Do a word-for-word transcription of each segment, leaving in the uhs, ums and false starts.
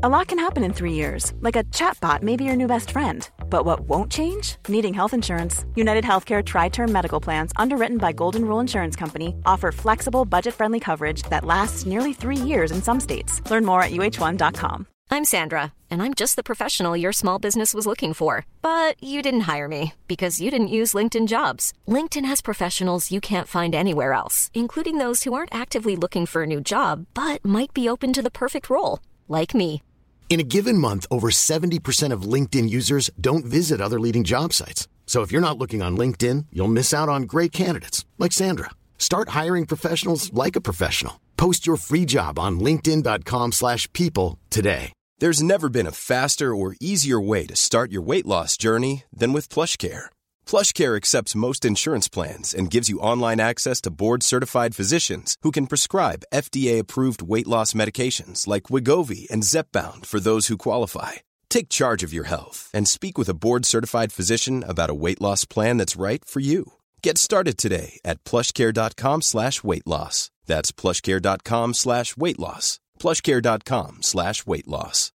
A lot can happen in three years, like a chatbot may be your new best friend. But what won't change? Needing health insurance. United Healthcare Tri-Term Medical Plans, underwritten by Golden Rule Insurance Company, offer flexible, budget-friendly coverage that lasts nearly three years in some states. Learn more at U H one dot com. I'm Sandra, and I'm just the professional your small business was looking for. But you didn't hire me because you didn't use LinkedIn Jobs. LinkedIn has professionals you can't find anywhere else, including those who aren't actively looking for a new job, but might be open to the perfect role, like me. In a given month, over seventy percent of LinkedIn users don't visit other leading job sites. So if you're not looking on LinkedIn, you'll miss out on great candidates like Sandra. Start hiring professionals like a professional. Post your free job on linkedin dot com slash people today. There's never been a faster or easier way to start your weight loss journey than with PlushCare. PlushCare accepts most insurance plans and gives you online access to board-certified physicians who can prescribe F D A-approved weight loss medications like Wegovy and Zepbound for those who qualify. Take charge of your health and speak with a board-certified physician about a weight loss plan that's right for you. Get started today at plushcare.com slash weight loss. That's plushcare.com slash weight loss. plushcare.com slash weight loss.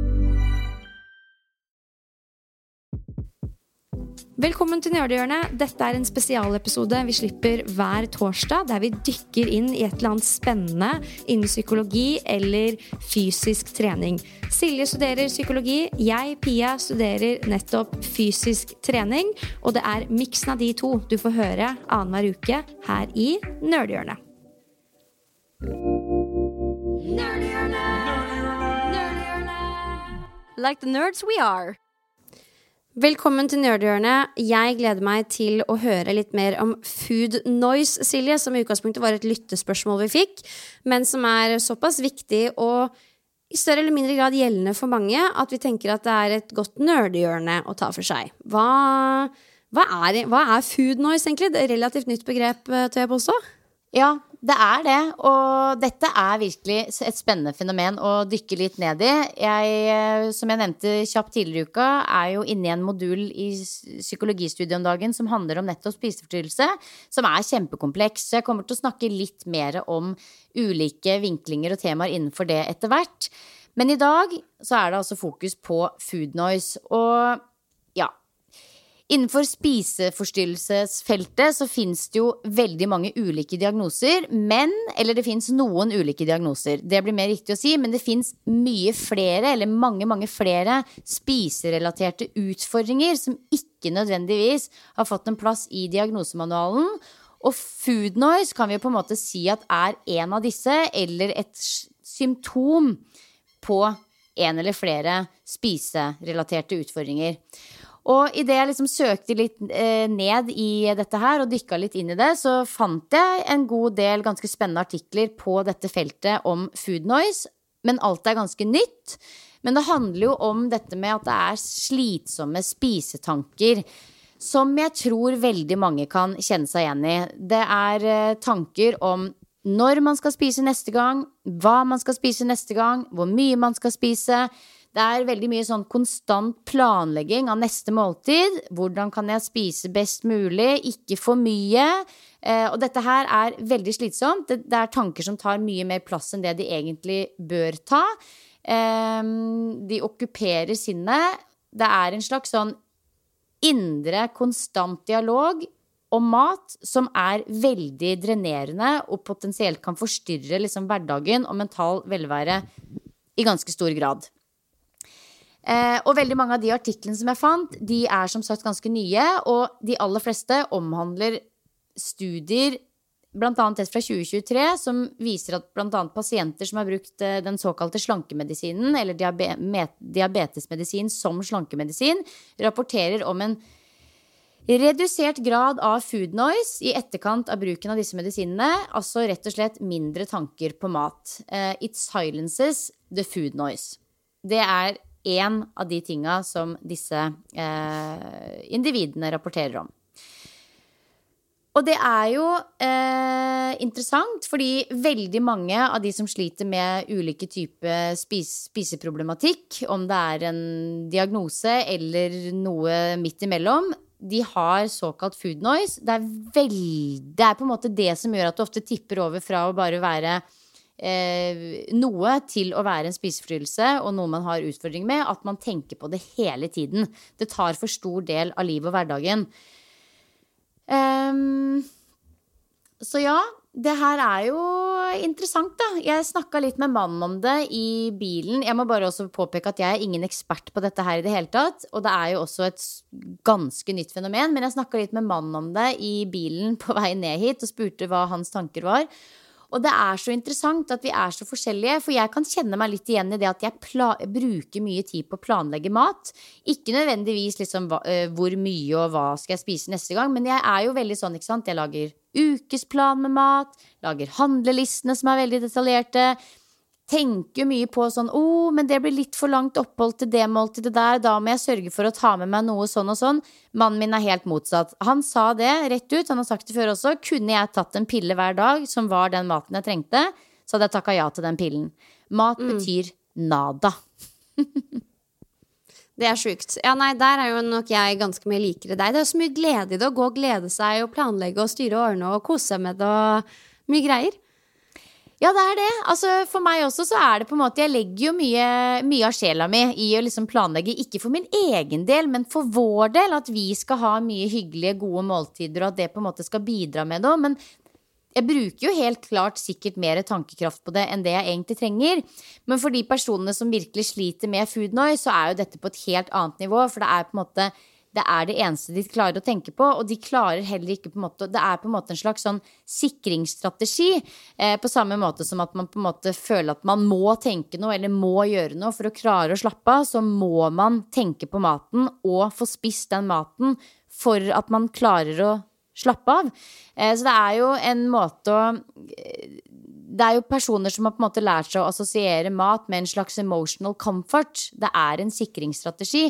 Velkommen til Nerdehjørnet. Dette er en spesialepisode vi slipper hver torsdag, der vi dykker inn i et eller annet spennende innen psykologi eller fysisk trening. Silje studerer psykologi, jeg, Pia, studerer nettopp fysisk trening, og det er miksen av de to du får høre annen hver uke her i Nerdehjørnet. Nerdehjørnet! Nerdehjørnet! Like the nerds we are. Velkommen til Nerdehjørnet. Jeg gleder meg til å høre litt mer om food noise, Silje, som i utgangspunktet var et lyttespørsmål vi fikk, men som er såpass viktig og i større eller mindre grad gjeldende for mange, at vi tenker at det er et godt nerdehjørne å ta for seg. Hva, hva, er, hva er food noise egentlig? Det er et relativt nytt begrep, tør jeg påstå. Ja, det er det, og dette er virkelig et spennende fenomen å dykke litt ned i. Jeg, som jeg nevnte kjapt tidligere i uka, er jo inne i en modul i psykologistudiet om dagen som handler om nettopp spiseforstyrrelse, som er kjempekompleks. Så jeg kommer til å snakke litt mer om ulike vinklinger og temaer innenfor det etter hvert. Men i dag så er det altså fokus på food noise, og ja, innenfor spiseforstyrrelsesfeltet så finnes det jo veldig mange ulike diagnoser, men, eller det finnes noen ulike diagnoser, det blir mer riktig å si, men det finnes mye flere, eller mange, mange flere spiserelaterte utfordringer som ikke nødvendigvis har fått en plass i diagnosemanualen, og food noise kan vi på en måte si at er en av disse, eller et symptom på en eller flere spiserelaterte utfordringer. Og i det jeg liksom søkte litt eh, ned i dette her og dykket litt inn i det, så fant jeg en god del ganske spennende artikler på dette feltet om food noise, men alt er ganske nytt. Men det handler jo om dette med at det er slitsomme spisetanker, som jeg tror veldig mange kan kjenne seg igjen i. Det er eh, tanker om når man skal spise neste gang, hva man skal spise neste gang, hvor mye man skal spise. Det er veldig mye sånn konstant planlegging av neste måltid. Hvordan kan jeg spise best mulig? Ikke for mye. Eh, og dette her er veldig slitsomt. Det, det er tanker som tar mye mer plass enn det de egentlig bør ta. Eh, de okkuperer sinnet. Det er en slags sånn indre, konstant dialog om mat som er veldig drenerende og potensielt kan forstyrre liksom hverdagen og mental velvære i ganske stor grad. Eh, og veldig mange av de artiklene som jeg fant, de er som sagt ganske nye, og de aller fleste omhandler studier, blant annet et fra tjue tjuetre, som viser at blant annet pasienter som har brukt eh, den såkalte slankemedisinen, eller diabe- diabetesmedisin som slankemedisin, rapporterer om en redusert grad av food noise i etterkant av bruken av disse medisinene, altså rett og slett mindre tanker på mat. Eh, it silences the food noise. Det er en av de tinga som disse eh, individene rapporterer om. Og det er jo eh, interessant, fordi veldig mange av de som sliter med ulike typer spis, spiseproblematikk, om det er en diagnose eller noe midt imellom, de har såkalt food noise. Det er, veld, det er på en måte det som gjør at det ofte tipper over fra å bare være eh, noe til å være en spiseforstyrrelse og noe man har utfordring med, at man tenker på det hele tiden. Det tar for stor del av livet og hverdagen. Um, så ja, det her er jo interessant da. Jeg snakket litt med mannen om det i bilen. Jeg må bare også påpeke at jeg er ingen ekspert på dette her i det hele tatt. Og det er jo også et ganske nytt fenomen. Men jeg snakket litt med mannen om det i bilen på vei ned hit og spurte hva hans tanker var. Og det er så interessant at vi er så forskjellige, for jeg kan kjenne meg litt igjen i det at jeg pla- bruker mye tid på å planlegge mat. Ikke nødvendigvis liksom hva, uh, hvor mye og hva skal jeg spise neste gang, men jeg er jo veldig sånn, ikke sant? Jeg lager ukesplan med mat, lager handlelistene som er veldig detaljerte, tenker mye på sånn, oh, men det blir litt for langt opphold til det måltidet der, da må jeg sørge for å ta med meg noe sånn og sånn. Mannen min er helt motsatt. Han sa det rett ut, han har sagt det før også, kunne jeg tatt en pille hver dag, som var den maten jeg trengte, så hadde jeg takket ja til den pillen. Mat mm. betyr nada. Det er sjukt. Ja, nei, der er jo nok jeg ganske mye likere deg. Det er så mye glede i det, å gå og glede seg, og planlegge, og styre og ordne, og kose med det, og mye greier. Ja, det er det. Altså, for meg også så er det på en måte, jeg legger jo mye, mye av sjela mi i å liksom planlegge, ikke for min egen del, men for vår del, at vi skal ha mye hyggelige, gode måltider, og at det på en måte skal bidra med det. Men jeg bruker jo helt klart sikkert mer tankekraft på det enn det jeg egentlig trenger. Men for de personene som virkelig sliter med food noise, så er jo dette på et helt annet nivå, for det er på en måte, det er det eneste de klarer å tenke på, og de klarer heller ikke på en måte, det er på en måte en slags sånn sikringsstrategi, eh, på samme måte som at man på en måte føler at man må tenke noe, eller må gjøre noe for å klare å slappe av, så må man tenke på maten og få spist den maten for at man klarer å slappe av. Eh, så det er jo en måte å, det er jo personer som har på en måte lært seg å assosiere mat med en slags emotional comfort. Det er en sikringsstrategi.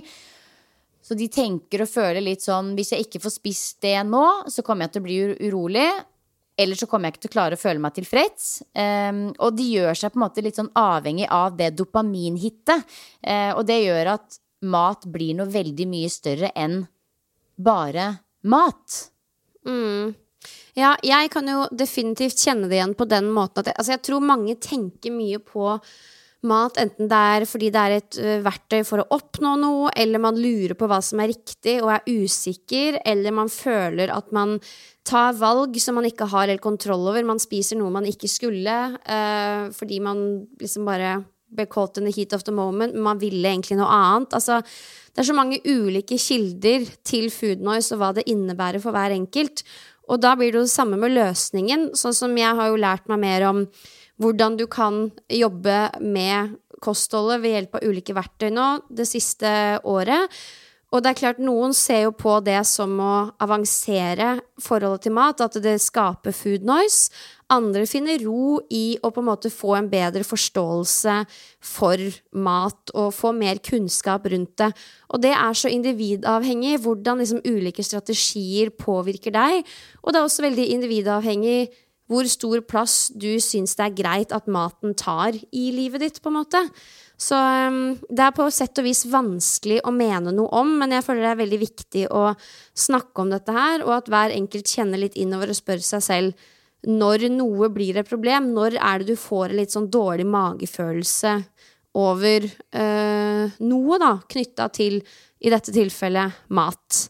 Så de tenker og føler litt sånn, hvis jeg ikke får spist det nå, så kommer jeg til å bli urolig, eller så kommer jeg ikke til å klare å føle meg tilfreds. Um, og de gjør seg på en måte litt sånn avhengig av det dopaminhittet. Uh, og det gjør at mat blir noe veldig mye større enn bare mat. Mm. Ja, jeg kan jo definitivt kjenne det igjen på den måten at jeg, altså jeg tror mange tenker mye på mat, enten det er fordi det er et uh, verktøy for å oppnå noe, eller man lurer på hva som er riktig og er usikker, eller man føler at man tar valg som man ikke har helt kontroll over. Man spiser noe man ikke skulle, uh, fordi man liksom bare ble caught in the heat of the moment, men man ville egentlig noe annet. Altså, det er så mange ulike kilder til food noise og hva det innebærer for hver enkelt. Og da blir det jo det samme med løsningen, sånn som jeg har jo lært meg mer om hvordan du kan jobbe med kostholdet ved hjelp av ulike verktøy nå det siste året. Og det er klart, noen ser jo på det som å avansere forholdet til mat, at det skaper food noise. Andre finner ro i å på en måte få en bedre forståelse for mat og få mer kunnskap rundt det. Og det er så individavhengig hvordan liksom ulike strategier påvirker deg. Og det er også veldig individavhengig hvor stor plass du synes det er greit at maten tar i livet ditt, på en måte. Så um, det er på sett og vis vanskelig å mene noe om, men jeg føler det er veldig viktig å snakke om dette her, og at hver enkelt kjenner litt innover og spør seg selv når noe blir et problem, når er det du får en litt sånn dårlig magefølelse over uh, noe da, knyttet til, i dette tilfellet, mat.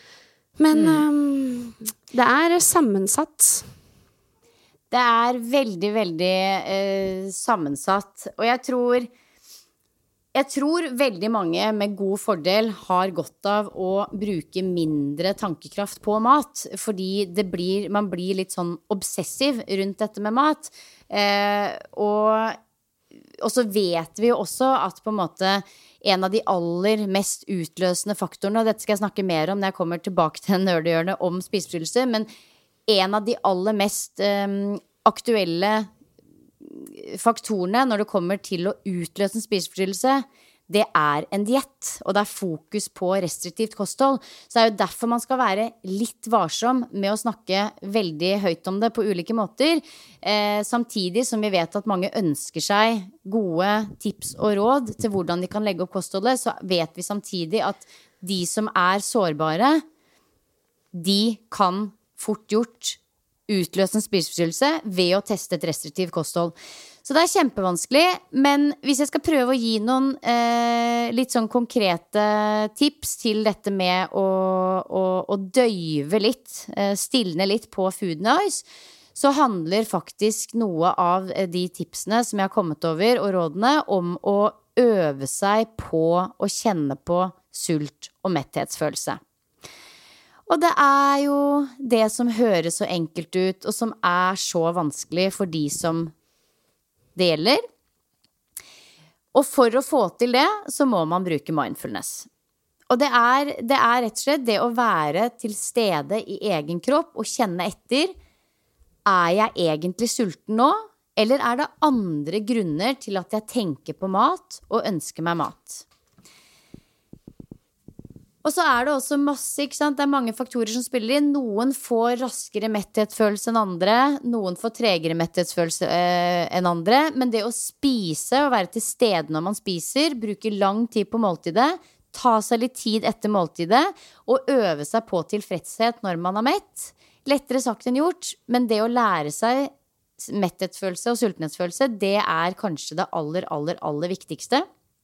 Men um, det er sammensatt. Det er veldig, veldig eh, sammensatt, og jeg tror, jeg tror veldig mange med god fordel har godt av å bruke mindre tankekraft på mat, fordi det blir, man blir litt sånn obsessiv rundt dette med mat, eh, og, og så vet vi jo også at på en måte en av de aller mest utløsende faktorene, og dette skal jeg snakke mer om når jeg kommer tilbake til nerdehjørnet om spiseforstyrrelse, men en av de aller mest um, aktuelle faktorene når det kommer til å utløse en spiseforstyrrelse, det er en diett, og det er fokus på restriktivt kosthold. Så det er jo derfor man skal være litt varsom med å snakke veldig høyt om det på ulike måter, eh, samtidig som vi vet at mange ønsker seg gode tips og råd til hvordan de kan legge opp kostholdet, så vet vi samtidig at de som er sårbare, de kan fort gjort utløse en spiseforstyrrelse ved å teste et restriktivt kosthold. Så det er kjempevanskelig, men hvis jeg skal prøve å gi noen eh, litt sånn konkrete tips til dette med å, å, å døyve litt, eh, stilne litt på food noise, så handler faktisk noe av de tipsene som jeg har kommet over og rådene om å øve seg på å kjenne på sult og metthetsfølelse. Og det er jo det som høres så enkelt ut, og som er så vanskelig for de som det gjelder. Og for å få til det, så må man bruke mindfulness. Og det er, det er rett og slett det å være til stede i egen kropp og kjenne etter. Er jeg egentlig sulten nå? Eller er det andre grunner til at jeg tenker på mat og ønsker meg mat? Og så er det også masse, ikke sant? Det er mange faktorer som spiller inn. Noen får raskere metthetsfølelse enn andre. Noen får tregere metthetsfølelse eh, enn andre. Men det å spise og være til stede når man spiser, bruke lang tid på måltidet, ta seg litt tid etter måltidet, og øve seg på tilfredshet når man er mett. Lettere sagt enn gjort, men det å lære seg metthetsfølelse og sultenhetsfølelse, det er kanskje det aller, aller, aller viktigste.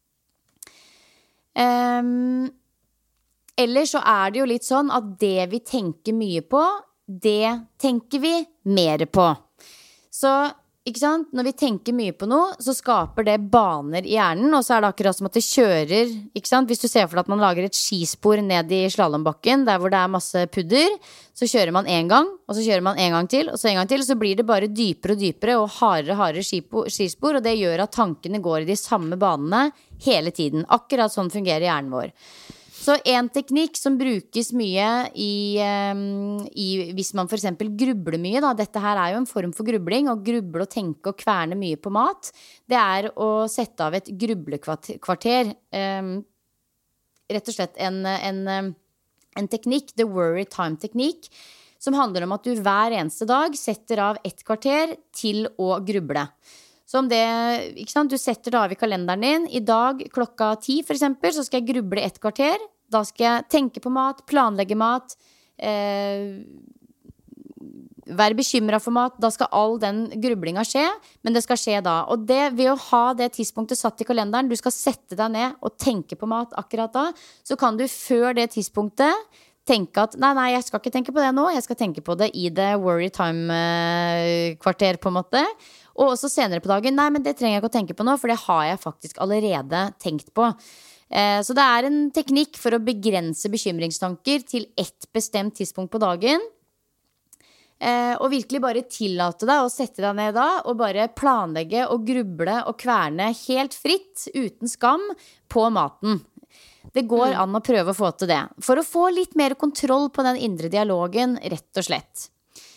Um, Eller så er det jo litt sånn at det vi tenker mye på, det tenker vi mer på. Så, ikke sant? Når vi tenker mye på noe, så skaper det baner i hjernen, og så er det akkurat som at det kjører, ikke sant? Hvis du ser for deg at man lager et skispor ned i slalombakken, der hvor det er masse pudder, så kjører man en gang, og så kjører man en gang til, og så en gang til, så blir det bare dypere og dypere, og hardere, hardere skispor, og det gjør at tankene går i de samme banene hele tiden. Akkurat sånn fungerer hjernen vår. Så en teknikk som brukes mye i, um, i, hvis man for eksempel grubler mye, da, dette her er jo en form for grubling, og gruble og tenke og kverne mye på mat, det er å sette av et grublekvarter. Um, rett og slett en, en, en teknikk, the worry time teknikk, som handler om at du hver eneste dag setter av et kvarter til å gruble. Så om det, ikke sant, du setter det av i kalenderen din. I dag klokka ti for eksempel, så skal jeg gruble et kvarter. Da skal jeg tenke på mat, planlegge mat, eh, være bekymret for mat. Da skal all den grublinga skje, men det skal skje da. Og det, ved å ha det tidspunktet satt i kalenderen, du skal sette deg ned og tenke på mat akkurat da, så kan du før det tidspunktet tenke at, nei, nei, jeg skal ikke tenke på det nå, jeg skal tenke på det i det worry time-kvarter på en måte. Og også senere på dagen, nei, men det trenger jeg ikke å tenke på nå, for det har jeg faktisk allerede tenkt på. Eh, så det er en teknikk for å begrense bekymringstanker til ett bestemt tidspunkt på dagen. Eh, og virkelig bare tillate deg å sette deg ned da, og bare planlegge og gruble og kverne helt fritt, uten skam, på maten. Det går mm. an å prøve å få til det. For å få litt mer kontroll på den indre dialogen, rett og slett.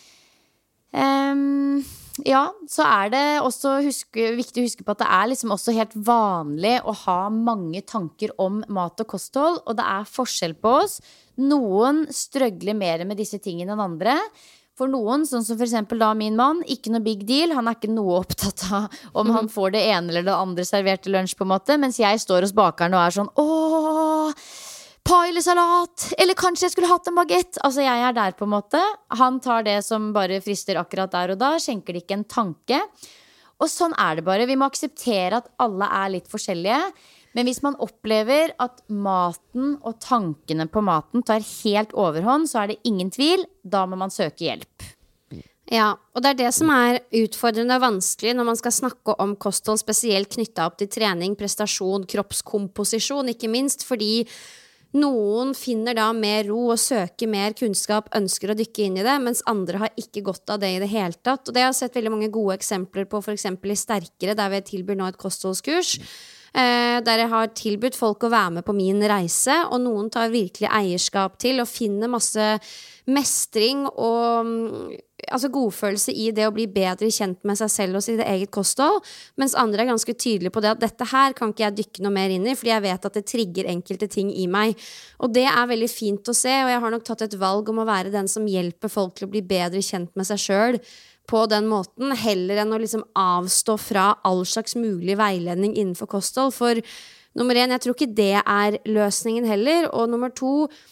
Um, ja, så er det også huske, viktig å huske på at det er liksom også helt vanlig å ha mange tanker om mat og kosthold, og det er forskjell på oss. Noen strøgler mer med disse tingene enn andre. For noen, sånn som for eksempel da min mann, ikke noe big deal. Han er ikke noe opptatt av om han får det ene eller det andre servert til lunsj på en måte. Mens jeg står hos bakeren og er sånn, åh, pai eller salat, eller kanskje jeg skulle hatt en baguette. Altså jeg er der på en måte. Han tar det som bare frister akkurat der og da, skjenker det ikke en tanke. Og sånn er det bare. Vi må akseptere at alle er litt forskjellige. Men hvis man opplever at maten og tankene på maten tar helt overhånd, så er det ingen tvil, da må man søke hjelp. Ja, og det er det som er utfordrende og vanskelig når man skal snakke om kosthold, spesielt knyttet opp til trening, prestasjon, kroppskomposisjon, ikke minst, fordi noen finner da mer ro og søker mer kunnskap, ønsker å dykke inn i det, mens andre har ikke godt av det i det hele tatt. Og det har jeg sett veldig mange gode eksempler på, for eksempel i Sterkere, der vi tilbyr nå et kostholdskurs, Eh, der jeg har tilbudt folk å være med på min reise, og noen tar virkelig eierskap til og finner masse mestring og altså godfølelse i det å bli bedre kjent med seg selv og sitt eget kosthold, mens andre er ganske tydelige på det at dette her kan ikke jeg dykke noe mer inn i, fordi jeg vet at det trigger enkelte ting i meg, og det er veldig fint å se, og jeg har nok tatt et valg om å være den som hjelper folk til å bli bedre kjent med seg selv på den måten, heller enn å liksom avstå fra all slags mulig veiledning innenfor kosthold. For nummer én, jeg tror ikke det er løsningen heller, og nummer to,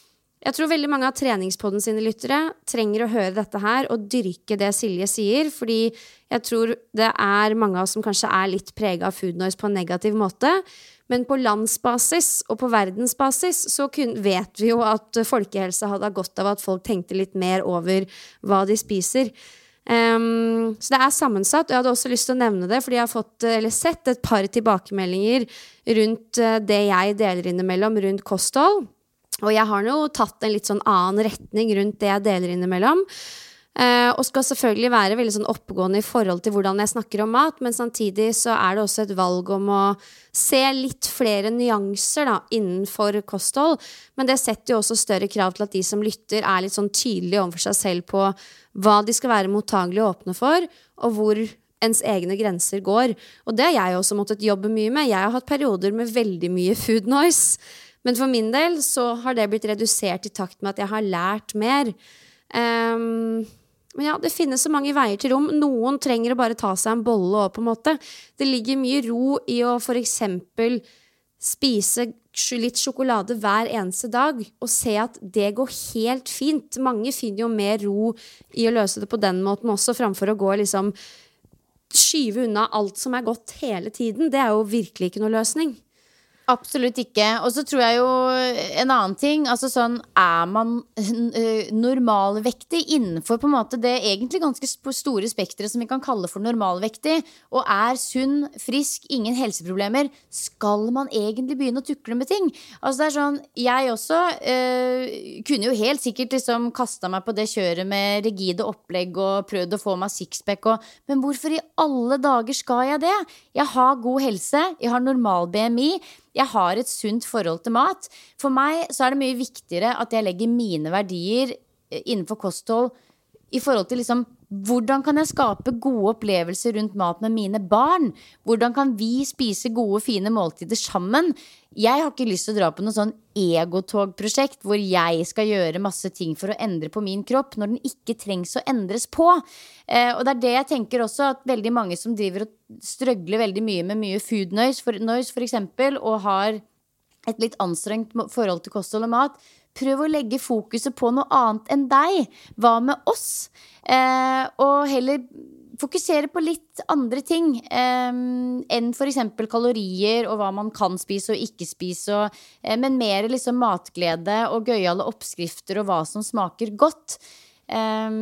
Jeg tror veldig mange av treningspodden sine lyttere trenger å høre dette her og dyrke det Silje sier, fordi jeg tror det er mange av oss som kanskje er litt preget av food noise på en negativ måte, men på landsbasis og på verdensbasis så kun, vet vi jo at folkehelse hadde godt av at folk tenkte litt mer over hva de spiser. Um, så det er sammensatt, og jeg hadde også lyst til å nevne det, fordi jeg har fått, eller sett et par tilbakemeldinger rundt det jeg deler innimellom rundt kosthold. Og jeg har nå tatt en litt sånn annen retning rundt det jeg deler innimellom. Uh, og skal selvfølgelig være veldig sånn oppegående i forhold til hvordan jeg snakker om mat, men samtidig så er det også et valg om å se litt flere nyanser da, innenfor kosthold. Men det setter jo også større krav til at de som lytter er litt sånn tydelige overfor seg selv på hva de skal være mottagelige og åpne for, og hvor ens egne grenser går. Og det har jeg også måttet jobbe mye med. Jeg har hatt perioder med veldig mye food noise. Men for min del så har det blitt redusert i takt med at jeg har lært mer. Um, men ja, det finnes så mange veier til rom. Noen trenger å bare ta seg en bolle også på en måte. Det ligger mye ro i å for eksempel spise litt sjokolade hver eneste dag og se at det går helt fint. Mange finner jo mer ro i å løse det på den måten også, framfor å gå liksom skyve unna alt som er godt hele tiden. Det er jo virkelig ikke noe løsning. Absolutt ikke. Og så tror jeg jo en annen ting, altså sånn, er man normalvektig innenfor på en måte det egentlig ganske store spektret som vi kan kalle for normalvektig, og er sunn, frisk, ingen helseproblemer, skal man egentlig begynne å tukle med ting? Altså det er sånn, jeg også øh, kunne jo helt sikkert liksom kastet meg på det kjøret med rigide opplegg og prøvd å få meg sixpack, og, men hvorfor i alle dager skal jeg det? Jeg har god helse, jeg har normal B M I, jeg har et sunt forhold til mat. For meg så er det mye viktigere at jeg legger mine verdier innenfor kosthold i forhold til liksom, hvordan kan jeg skape gode opplevelser rundt mat med mine barn? Hvordan kan vi spise gode, fine måltider sammen? Jeg har ikke lyst til å dra på noe sånn egotog-prosjekt hvor jeg skal gjøre masse ting for å endre på min kropp når den ikke trengs å endres på. Eh, og det er det jeg tenker også, at veldig mange som driver og strøgler veldig mye med mye food noise, for, noise for eksempel, og har et litt anstrengt forhold til kosthold og mat, prøv å legge fokuset på noe annet enn deg. Hva med oss? Eh, og heller fokusere på litt andre ting eh, enn for eksempel kalorier og hva man kan spise og ikke spise, og, eh, men mer liksom matglede og gøyale oppskrifter og hva som smaker godt. Eh,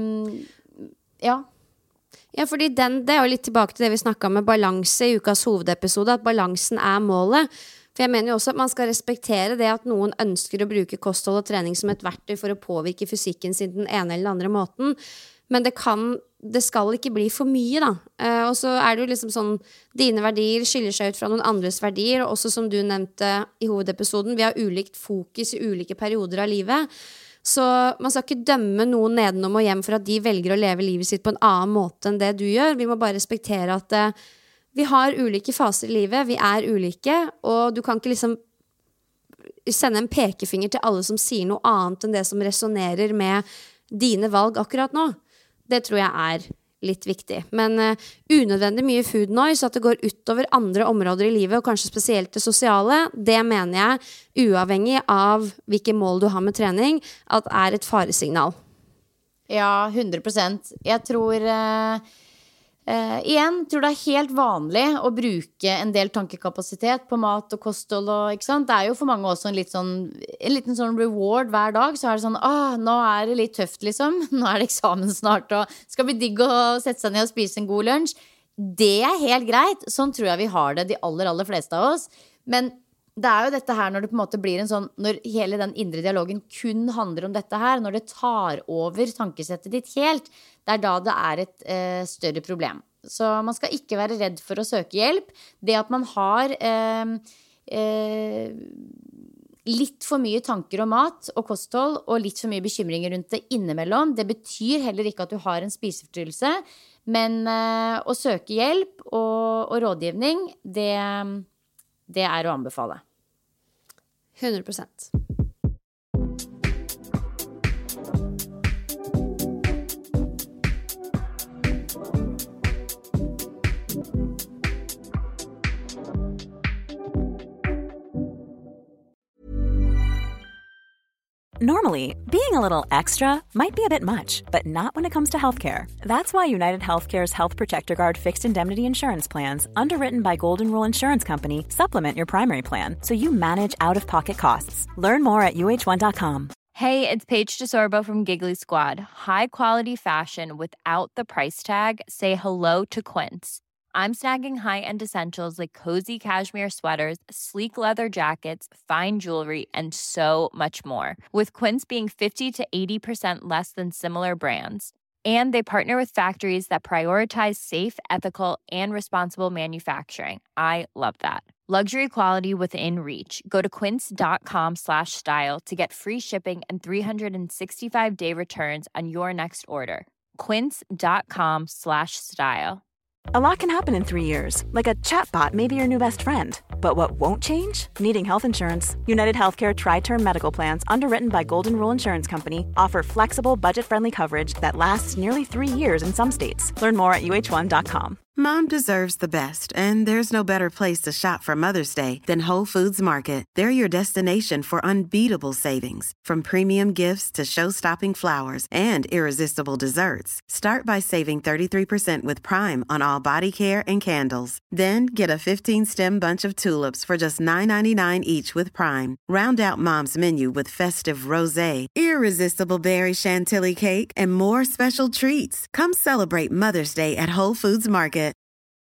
ja. Ja, fordi den, det er jo litt tilbake til det vi snakket om med balanse i ukas hovedepisode, at balansen er målet. For jeg mener jo også at man skal respektere det at noen ønsker å bruke kosthold og trening som et verktøy for å påvirke fysikken sin den ene eller den andre måten. Men det kan, det skal ikke bli for mye da. Uh, og så er det jo liksom sånn, dine verdier skiller seg ut fra noen andres verdier, og også som du nevnte i hovedepisoden, vi har ulikt fokus i ulike perioder av livet. Så man skal ikke dømme noen nedenom og hjem for at de velger å leve livet sitt på en annen måte enn det du gjør. Vi må bare respektere at uh, vi har ulike faser i livet, vi er ulike, og du kan ikke liksom sende en pekefinger til alle som sier noe annet enn det som resonerer med dine valg akkurat nå. Det tror jeg er litt viktig. Men uh, unødvendig mye food noise, at det går utover andre områder i livet, og kanskje spesielt det sosiale, det mener jeg, uavhengig av hvilke mål du har med trening, at er et faresignal. Ja, hundre prosent. Jeg tror... Uh Uh, igjen, tror det er helt vanlig å bruke en del tankekapasitet på mat og kosthold og, ikke sant? Det er jo for mange også en, litt sånn, en liten sånn reward hver dag. Så er det sånn, ah, nå er det litt tøft liksom. Nå er det eksamen snart, og skal bli digg å sette seg ned og spise en god lunsj. Det er helt greit. Sånn tror jeg vi har det, de aller, aller fleste av oss. Men det er jo dette her når det på en måte blir en sånn, når hele den indre dialogen kun handler om dette her, når det tar over tankesettet ditt helt, det er da det er et eh, større problem. Så man skal ikke være redd for å søke hjelp. Det at man har eh, eh, litt for mye tanker om mat og kosthold, og litt for mye bekymringer rundt det innimellom, det betyr heller ikke at du har en spiseforstyrrelse, men eh, å søke hjelp og, og rådgivning, det Det er å anbefale. hundre prosent. Normally, being a little extra might be a bit much, but not when it comes to healthcare. That's why United Healthcare's Health Protector Guard fixed indemnity insurance plans, underwritten by Golden Rule Insurance Company, supplement your primary plan so you manage out-of-pocket costs. Learn more at U H one dot com. Hey, it's Paige DeSorbo from Giggly Squad. High quality fashion without the price tag. Say hello to Quince. I'm snagging high-end essentials like cozy cashmere sweaters, sleek leather jackets, fine jewelry, and so much more. With Quince being fifty to eighty percent less than similar brands. And they partner with factories that prioritize safe, ethical, and responsible manufacturing. I love that. Luxury quality within reach. Go to quince.com slash style to get free shipping and three sixty-five day returns on your next order. Quince.com slash style. A lot can happen in three years, like a chatbot may be your new best friend. But what won't change? Needing health insurance. United Healthcare Tri-Term Medical Plans, underwritten by Golden Rule Insurance Company, offer flexible, budget-friendly coverage that lasts nearly three years in some states. Learn more at U H one dot com. Mom deserves the best, and there's no better place to shop for Mother's Day than Whole Foods Market. They're your destination for unbeatable savings, from premium gifts to show-stopping flowers and irresistible desserts. Start by saving thirty-three percent with Prime on all body care and candles. Then get a fifteen-stem bunch of tulips for just nine ninety-nine each with Prime. Round out Mom's menu with festive rosé, irresistible berry chantilly cake, and more special treats. Come celebrate Mother's Day at Whole Foods Market.